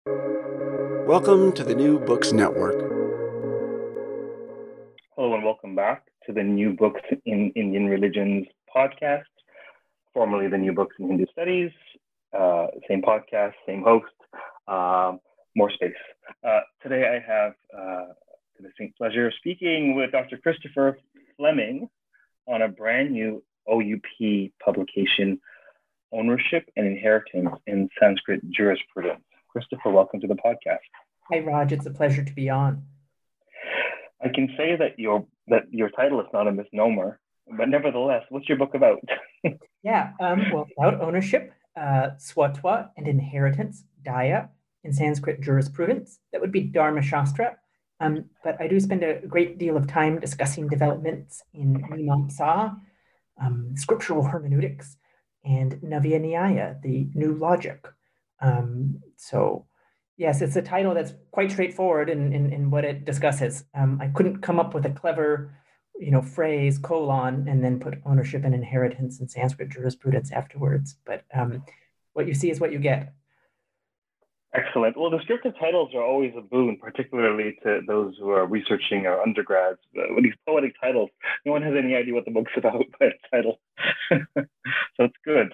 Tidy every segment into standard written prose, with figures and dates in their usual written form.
Welcome to the New Books Network. Hello and welcome back to the New Books in Indian Religions podcast, formerly the New Books in Hindu Studies. Same podcast, same host, more space. Today I have the distinct pleasure of speaking with Dr. Christopher Fleming on a brand new OUP publication, Ownership and Inheritance in Sanskrit Jurisprudence. Christopher, welcome to the podcast. Hi, Raj. It's a pleasure to be on. I can say that your title is not a misnomer, but nevertheless, what's your book about? Well, about ownership, swatwa, and inheritance, daya, in Sanskrit jurisprudence. That would be Dharma Shastra. But I do spend a great deal of time discussing developments in Mimamsa, scriptural hermeneutics, and Navya Nyaya, the new logic. So yes, it's a title that's quite straightforward in what it discusses. I couldn't come up with a clever, phrase, colon, and then put ownership and inheritance in Sanskrit jurisprudence afterwards. But what you see is what you get. Excellent. Well, descriptive titles are always a boon, particularly to those who are researching or undergrads. With these poetic titles, no one has any idea what the book's about by its title. So it's good.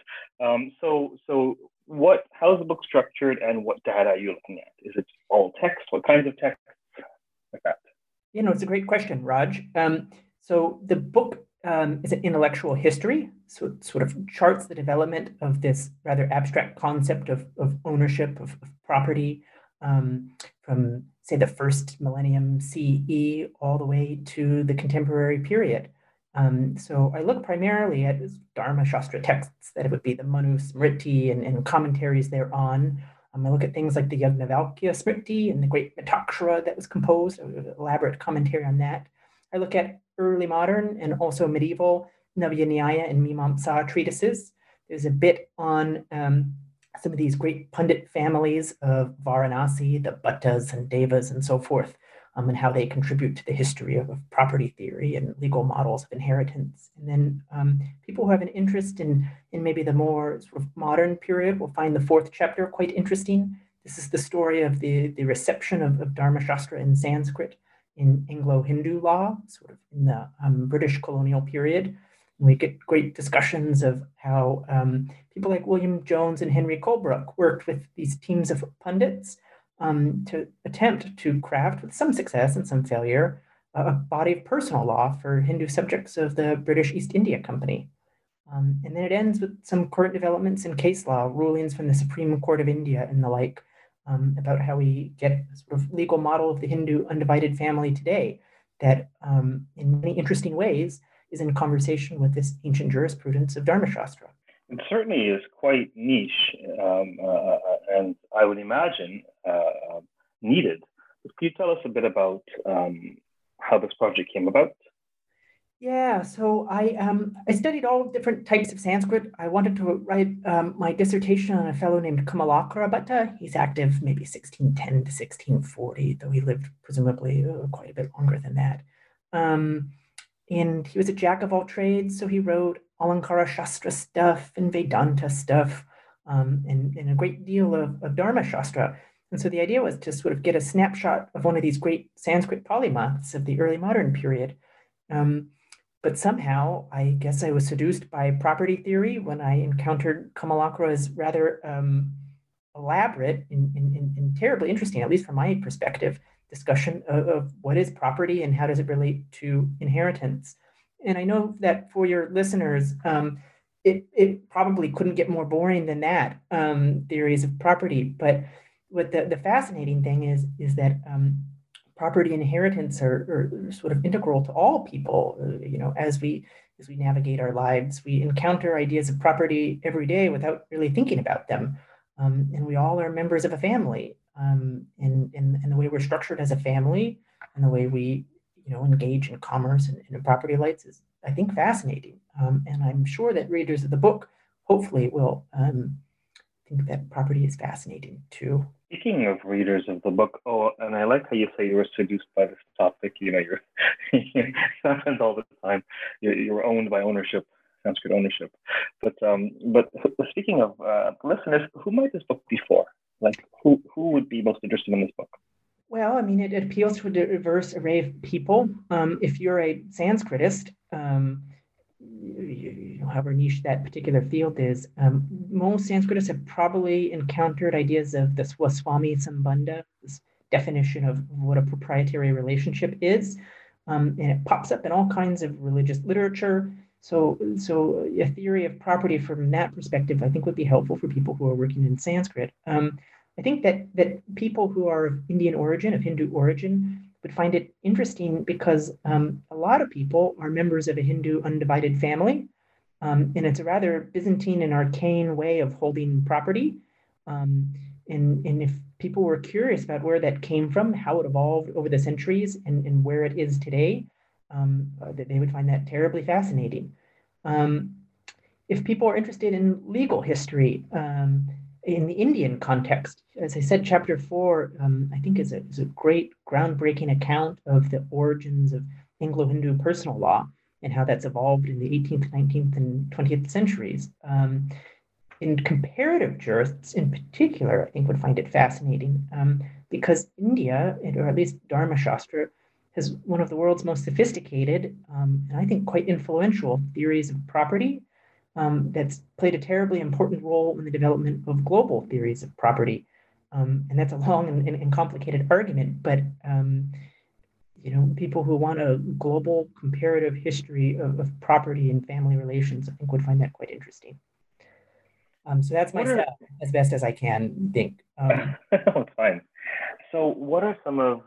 How's the book structured, and what data are you looking at? Is it all text? What kinds of texts? Like that. It's a great question, Raj. So the book is an intellectual history, so it sort of charts the development of this rather abstract concept of ownership, of property, from, say, the first millennium CE all the way to the contemporary period. So I look primarily at Dharma Shastra texts, that it would be the Manu Smriti and commentaries thereon. I look at things like the Yagnavalkya Smriti and the great Mitakshara that was composed, an elaborate commentary on that. I look at early modern and also medieval Navya Nyaya and Mimamsa treatises. There's a bit on some of these great Pundit families of Varanasi, the Bhattas and Devas and so forth, and how they contribute to the history of property theory and legal models of inheritance. And then people who have an interest in maybe the more sort of modern period will find the fourth chapter quite interesting. This is the story of the reception of Dharma Shastra in Sanskrit in Anglo-Hindu law, sort of in the British colonial period. And we get great discussions of how people like William Jones and Henry Colebrook worked with these teams of pundits to attempt to craft, with some success and some failure, a body of personal law for Hindu subjects of the British East India Company. And then it ends with some current developments in case law, rulings from the Supreme Court of India and the like, about how we get a sort of legal model of the Hindu undivided family today that, in many interesting ways, is in conversation with this ancient jurisprudence of Dharma Shastra. It certainly is quite niche, and I would imagine needed. But could you tell us a bit about how this project came about? Yeah, so I studied all different types of Sanskrit. I wanted to write my dissertation on a fellow named Kamalakara Bhatta. He's active maybe 1610 to 1640, though he lived presumably quite a bit longer than that. And he was a jack of all trades, so he wrote Alankara Shastra stuff and Vedanta stuff, and a great deal of Dharma Shastra. And so the idea was to sort of get a snapshot of one of these great Sanskrit polymaths of the early modern period. But somehow, I guess I was seduced by property theory when I encountered Kamalakara's rather elaborate and terribly interesting, at least from my perspective, discussion of what is property and how does it relate to inheritance. And I know that for your listeners, it probably couldn't get more boring than that, theories of property. But what the fascinating thing is that property and inheritance are sort of integral to all people. As we navigate our lives, we encounter ideas of property every day without really thinking about them. And we all are members of a family. And the way we're structured as a family and the way we engage in commerce and in property rights is, I think, fascinating. And I'm sure that readers of the book hopefully will think that property is fascinating too. Speaking of readers of the book, and I like how you say you were seduced by this topic. You're it happens all the time. You're owned by ownership, Sanskrit ownership. But speaking of listeners, who might this book be for? Like, who would be most interested in this book? Well, I mean, it appeals to a diverse array of people. If you're a Sanskritist, however niche that particular field is, most Sanskritists have probably encountered ideas of the Swaswami Sambandha, this definition of what a proprietary relationship is. And it pops up in all kinds of religious literature. So a theory of property from that perspective, I think, would be helpful for people who are working in Sanskrit. I think that people who are of Indian origin, of Hindu origin, would find it interesting because a lot of people are members of a Hindu undivided family, and it's a rather Byzantine and arcane way of holding property. And if people were curious about where that came from, how it evolved over the centuries, and where it is today, that they would find that terribly fascinating. If people are interested in legal history, in the Indian context, as I said, chapter 4, I think is a great groundbreaking account of the origins of Anglo-Hindu personal law and how that's evolved in the 18th, 19th, and 20th centuries. In comparative jurists in particular, I think would find it fascinating because India, or at least Dharma Shastra, has one of the world's most sophisticated and I think quite influential theories of property. That's played a terribly important role in the development of global theories of property. And that's a long and complicated argument, but people who want a global comparative history of property and family relations, I think, would find that quite interesting. So that's my stuff, as best as I can think. It's fine. So what are some of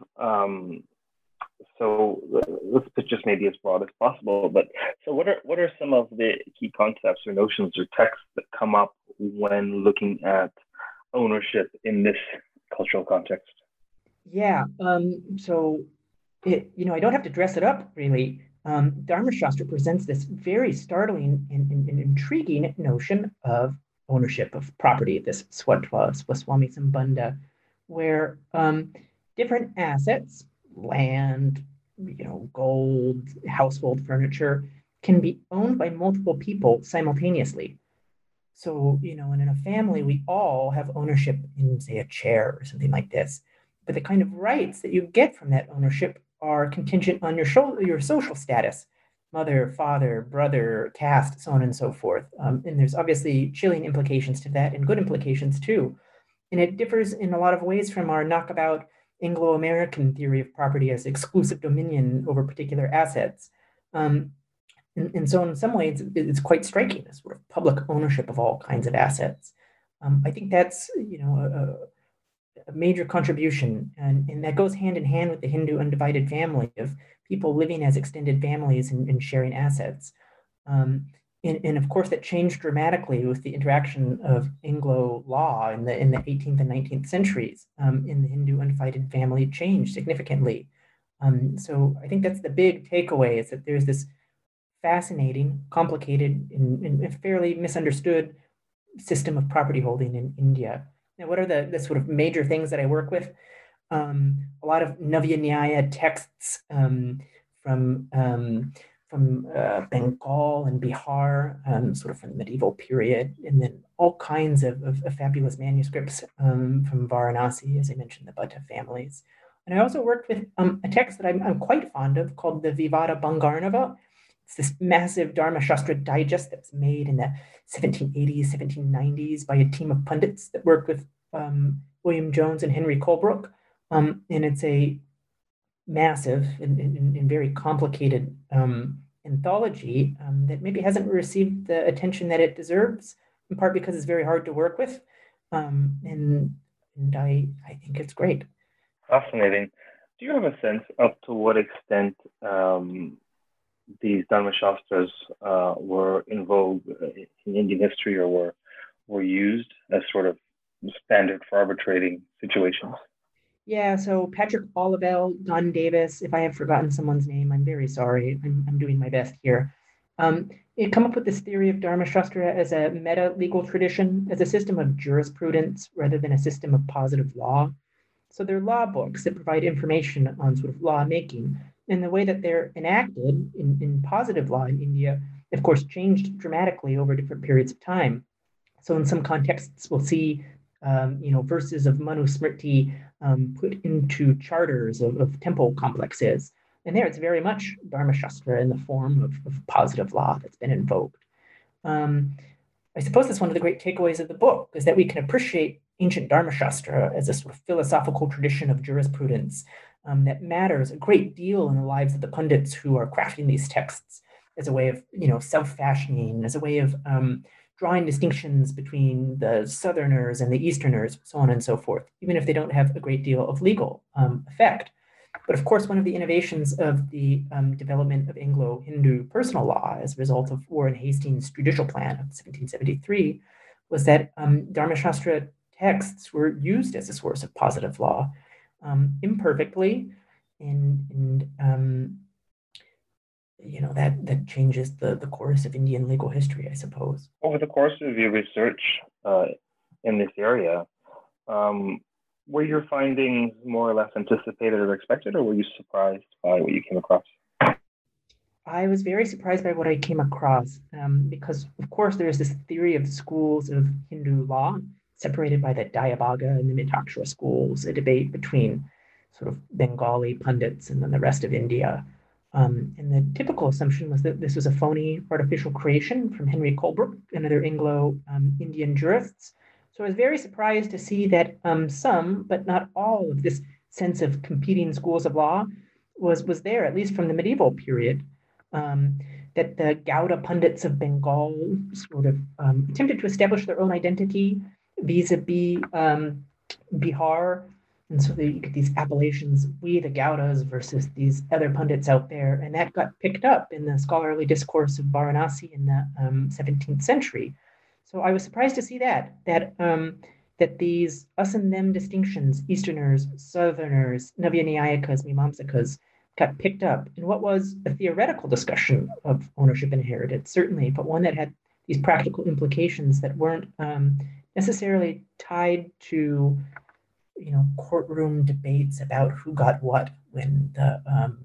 so let's pitch this maybe as broad as possible, but so what are some of the key concepts or notions or texts that come up when looking at ownership in this cultural context? Yeah, so I don't have to dress it up really. Dharma Shastra presents this very startling and intriguing notion of ownership of property, this Swaswami Sambandha, where different assets, land, gold, household furniture, can be owned by multiple people simultaneously. So, in a family, we all have ownership in, say, a chair or something like this. But the kind of rights that you get from that ownership are contingent on your social status, mother, father, brother, caste, so on and so forth. And there's obviously chilling implications to that and good implications too. And it differs in a lot of ways from our knockabout Anglo-American theory of property as exclusive dominion over particular assets. And so in some ways, it's quite striking, this sort of public ownership of all kinds of assets. I think that's, a major contribution, and that goes hand in hand with the Hindu undivided family of people living as extended families and sharing assets. And of course, that changed dramatically with the interaction of Anglo law in the 18th and 19th centuries. In the Hindu undivided family changed significantly. So I think that's the big takeaway, is that there's this fascinating, complicated, and fairly misunderstood system of property holding in India. Now, what are the sort of major things that I work with? A lot of Navya Nyaya texts from Bengal and Bihar, sort of from the medieval period, and then all kinds of fabulous manuscripts from Varanasi, as I mentioned, the Bhatta families. And I also worked with a text that I'm quite fond of called the Vivada Bangarnava. It's this massive Dharma Shastra digest that's made in the 1780s, 1790s by a team of pundits that worked with William Jones and Henry Colebrook. And it's a massive and very complicated anthology that maybe hasn't received the attention that it deserves, in part because it's very hard to work with. And I think it's great. Fascinating. Do you have a sense of to what extent these Dharma Shastras were in vogue in Indian history, or were used as sort of standard for arbitrating situations? Yeah, so Patrick Olivelle, Don Davis, if I have forgotten someone's name, I'm very sorry. I'm doing my best here. It come up with this theory of Dharma Shastra as a meta-legal tradition, as a system of jurisprudence rather than a system of positive law. So they're law books that provide information on sort of law making. And the way that they're enacted in positive law in India, of course, changed dramatically over different periods of time. So in some contexts, we'll see verses of Manusmriti put into charters of temple complexes. And there it's very much Dharmashastra in the form of positive law that's been invoked. I suppose that's one of the great takeaways of the book, is that we can appreciate ancient Dharmashastra as a sort of philosophical tradition of jurisprudence that matters a great deal in the lives of the pundits who are crafting these texts as a way of, self-fashioning, as a way of drawing distinctions between the Southerners and the Easterners, so on and so forth, even if they don't have a great deal of legal effect. But of course, one of the innovations of the development of Anglo-Hindu personal law as a result of Warren Hastings' judicial plan of 1773 was that Dharmashastra texts were used as a source of positive law imperfectly, and that changes the course of Indian legal history, I suppose. Over the course of your research in this area, were your findings more or less anticipated or expected, or were you surprised by what you came across? I was very surprised by what I came across because, of course, there's this theory of schools of Hindu law separated by the Dayabhaga and the Mitakshara schools, a debate between sort of Bengali pundits and then the rest of India. And the typical assumption was that this was a phony artificial creation from Henry Colebrook and other Anglo-Indian jurists. So I was very surprised to see that some, but not all, of this sense of competing schools of law was there, at least from the medieval period. That the Gauda pundits of Bengal sort of attempted to establish their own identity vis-a-vis Bihar. And so you get these appellations, we the Gaudas versus these other pundits out there. And that got picked up in the scholarly discourse of Varanasi in the 17th century. So I was surprised to see that these us and them distinctions, Easterners, Southerners, Navya Nyayikas, Mimamsakas, got picked up in what was a theoretical discussion of ownership and inheritance, certainly, but one that had these practical implications that weren't necessarily tied to, courtroom debates about who got what when the,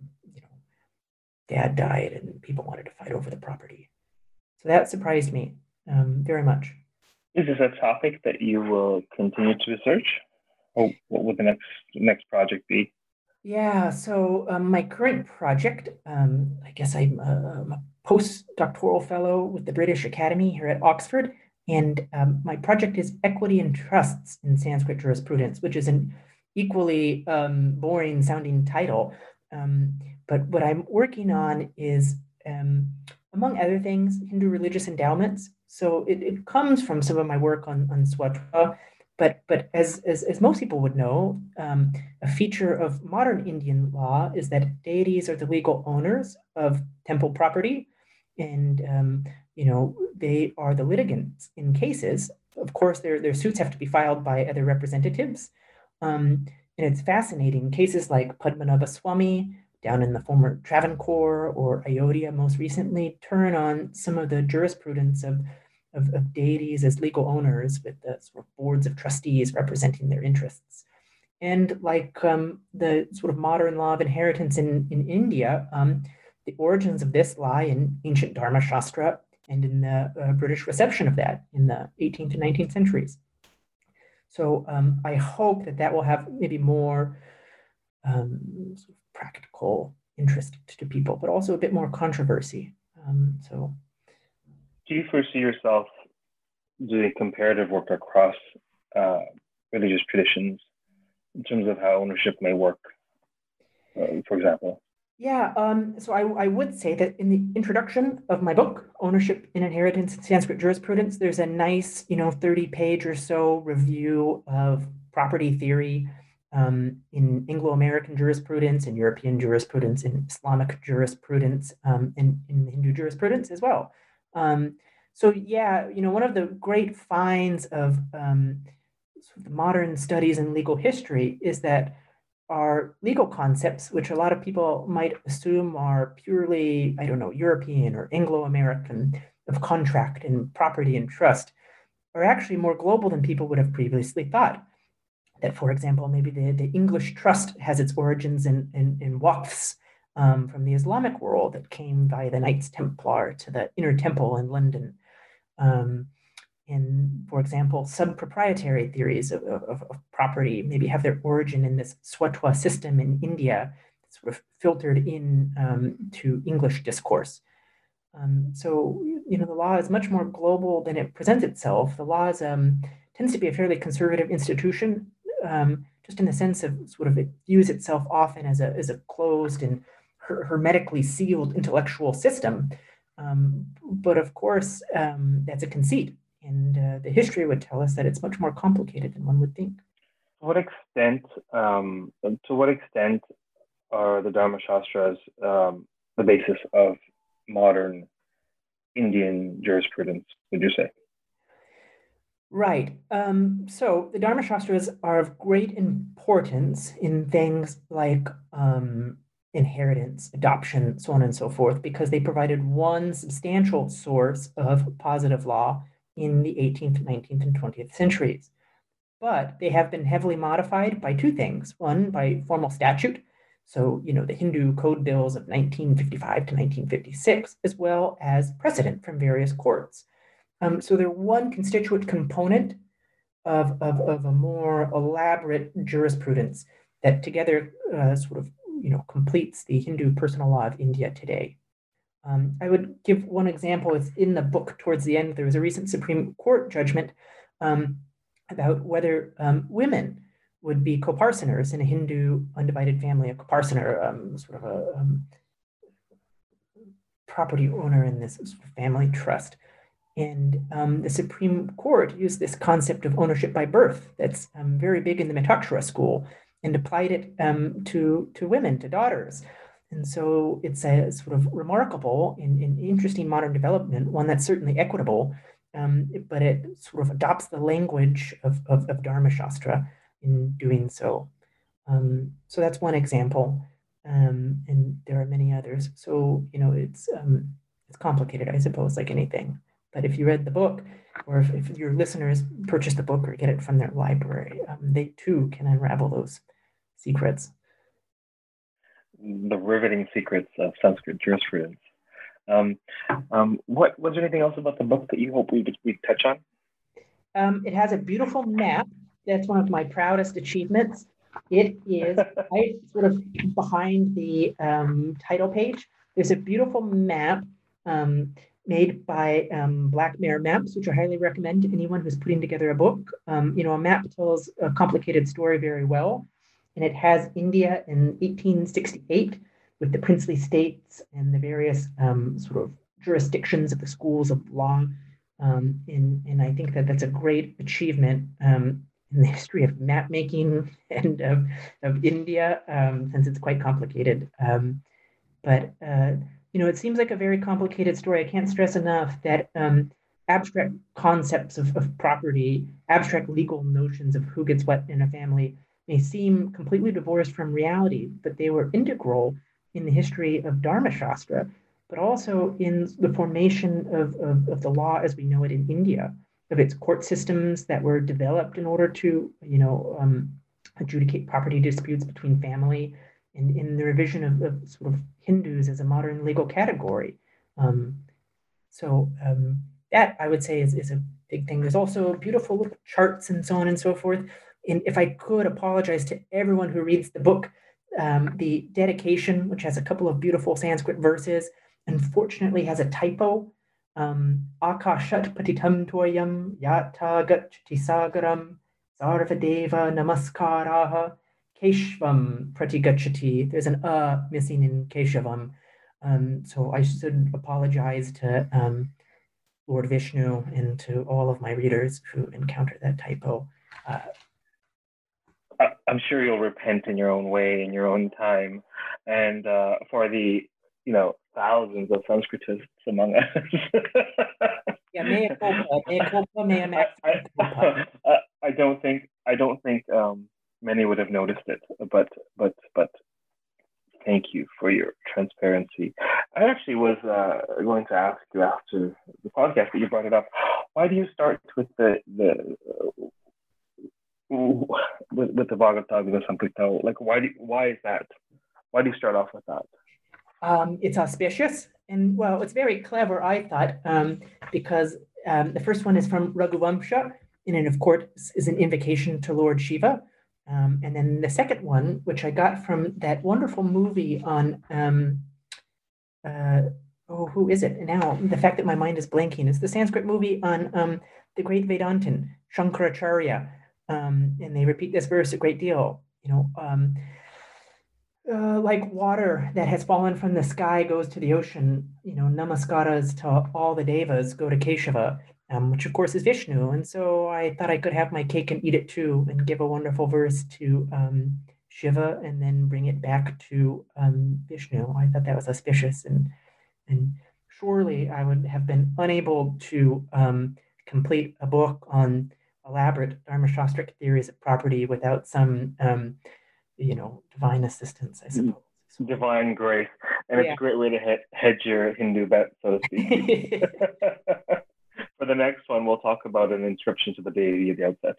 dad died and people wanted to fight over the property. So that surprised me very much. Is this a topic that you will continue to research? Or what would the next project be? Yeah, so my current project, I guess I'm a postdoctoral fellow with the British Academy here at Oxford, and my project is Equity and Trusts in Sanskrit Jurisprudence, which is an equally boring sounding title. But what I'm working on is, among other things, Hindu religious endowments. So it comes from some of my work on Swatra. But as most people would know, a feature of modern Indian law is that deities are the legal owners of temple property, and they are the litigants in cases. Of course, their suits have to be filed by other representatives, and it's fascinating. Cases like Padmanabha Swami down in the former Travancore or Ayodhya most recently turn on some of the jurisprudence of deities as legal owners, with the sort of boards of trustees representing their interests. And like the sort of modern law of inheritance in India, the origins of this lie in ancient Dharmashastra and in the British reception of that in the 18th and 19th centuries. So I hope that will have maybe more sort of practical interest to people, but also a bit more controversy. Do you foresee yourself doing comparative work across religious traditions in terms of how ownership may work, for example? Yeah, so I would say that in the introduction of my book, Ownership and Inheritance in Sanskrit Jurisprudence, there's a nice, 30-page or so review of property theory in Anglo-American jurisprudence, in European jurisprudence, in Islamic jurisprudence, and in Hindu jurisprudence as well. So yeah, one of the great finds of sort of the modern studies in legal history is that our legal concepts, which a lot of people might assume are purely, European or Anglo-American, of contract and property and trust, are actually more global than people would have previously thought. That, for example, maybe the English trust has its origins in waqfs from the Islamic world that came via the Knights Templar to the Inner Temple in London. in, for example, sub-proprietary theories of property maybe have their origin in this Swatwa system in India, sort of filtered in to English discourse. So, the law is much more global than it presents itself. The law tends to be a fairly conservative institution, just in the sense of sort of it views itself often as a closed and hermetically sealed intellectual system. But of course, that's a conceit. And the history would tell us that it's much more complicated than one would think. To what extent are the Dharma Shastras the basis of modern Indian jurisprudence, would you say? Right. So the Dharma Shastras are of great importance in things like inheritance, adoption, so on and so forth, because they provided one substantial source of positive law in the 18th, 19th, and 20th centuries. But they have been heavily modified by two things. One, by formal statute. So, the Hindu code bills of 1955 to 1956, as well as precedent from various courts. So they're one constituent component of a more elaborate jurisprudence that together sort of, completes the Hindu personal law of India today. I would give one example. It's in the book towards the end. There was a recent Supreme Court judgment about whether women would be coparceners in a Hindu undivided family. A coparcener, sort of a property owner in this sort of family trust. And the Supreme Court used this concept of ownership by birth that's very big in the Mittakshara school and applied it to women, to daughters. And so it's a sort of remarkable and interesting modern development, one that's certainly equitable, but it sort of adopts the language of Dharma Shastra in doing so. So that's one example, and there are many others. So, it's complicated, I suppose, like anything. But if you read the book, or if your listeners purchase the book or get it from their library, they too can unravel those secrets. The riveting secrets of Sanskrit jurisprudence. Was there anything else about the book that you hope we'd touch on? It has a beautiful map. That's one of my proudest achievements. It is right sort of behind the title page. There's a beautiful map made by Black Mare Maps, which I highly recommend to anyone who's putting together a book. A map tells a complicated story very well. And it has India in 1868 with the princely states and the various sort of jurisdictions of the schools of law. And I think that that's a great achievement in the history of map making and of India, since it's quite complicated. But it seems like a very complicated story. I can't stress enough that abstract concepts of property, abstract legal notions of who gets what in a family may seem completely divorced from reality, but they were integral in the history of Dharma Shastra, but also in the formation of the law as we know it in India, of its court systems that were developed in order to, adjudicate property disputes between family, and in the revision of sort of Hindus as a modern legal category. That I would say is a big thing. There's also beautiful little charts and so on and so forth. And if I could apologize to everyone who reads the book, the dedication, which has a couple of beautiful Sanskrit verses, unfortunately has a typo. Akashat patitam toyam yata gachati sagaram sarvadeva namaskaraha keshvam pratigachati. There's an missing in keshavam. So I should apologize to Lord Vishnu and to all of my readers who encounter that typo. I'm sure you'll repent in your own way, in your own time, and for the thousands of Sanskritists among us. Yeah, mea culpa, mea culpa. I don't think many would have noticed it, but thank you for your transparency. I actually was going to ask you after the podcast that you brought it up. Why do you start with the Bhagavata Samprita? Like, why is that? Why do you start off with that? It's auspicious, and well, it's very clever, I thought, because The first one is from Raghuvamsha, and it, of course, is an invocation to Lord Shiva. And then the second one, which I got from that wonderful movie on, who is it now? The fact that my mind is blanking is the Sanskrit movie on the great Vedantin, Shankaracharya. And they repeat this verse a great deal, like water that has fallen from the sky goes to the ocean, namaskaras to all the devas go to Keshava, which of course is Vishnu. And so I thought I could have my cake and eat it too, and give a wonderful verse to Shiva and then bring it back to Vishnu. I thought that was auspicious, and surely I would have been unable to complete a book on elaborate Dharmashastric theories of property without some divine assistance, I suppose. Divine grace. And it's a great way to hedge your Hindu bet, so to speak. For the next one, we'll talk about an inscription to the deity at the outset.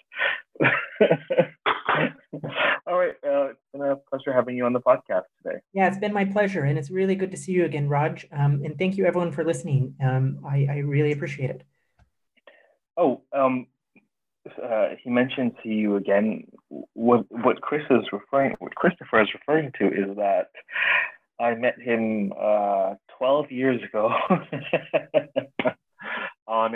All right. It's been a pleasure having you on the podcast today. Yeah, it's been my pleasure. And it's really good to see you again, Raj. And thank you, everyone, for listening. I really appreciate it. Oh, he mentioned to you again. What Christopher is referring to is that I met him 12 years ago on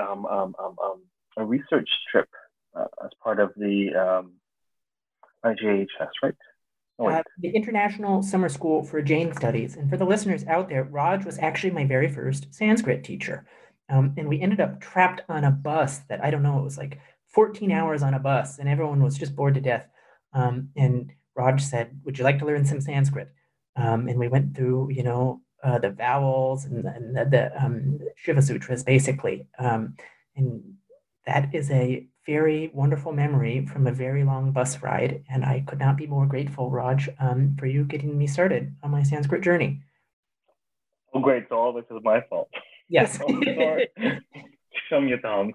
a research trip as part of the IJHS, right? The International Summer School for Jain Studies. And for the listeners out there, Raj was actually my very first Sanskrit teacher. And we ended up trapped on a bus that, I don't know, it was like 14 hours on a bus, and everyone was just bored to death. And Raj said, "Would you like to learn some Sanskrit?" And we went through, the vowels and the Shiva Sutras, basically. And that is a very wonderful memory from a very long bus ride. And I could not be more grateful, Raj, for you getting me started on my Sanskrit journey. Oh, great. So all this is my fault. Yes. Shamyatam.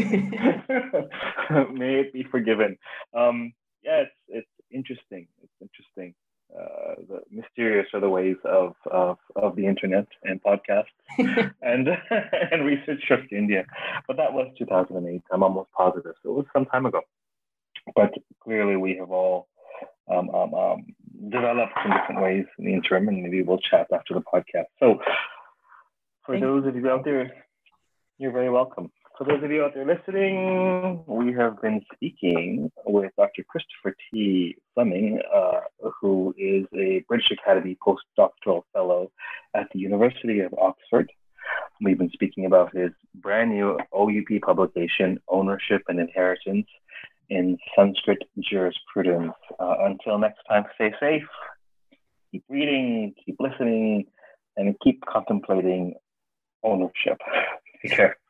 May it be forgiven. It's interesting. It's interesting. The mysterious are the ways of the internet and podcasts and research trip to India. But that was 2008. I'm almost positive. So it was some time ago. But clearly we have all developed in different ways in the interim, and maybe we'll chat after the podcast. So for those of you out there, you're very welcome. For those of you out there listening, we have been speaking with Dr. Christopher T. Fleming, who is a British Academy postdoctoral fellow at the University of Oxford. We've been speaking about his brand new OUP publication, Ownership and Inheritance in Sanskrit Jurisprudence. Until next time, stay safe, keep reading, keep listening, and keep contemplating ownership. Take care.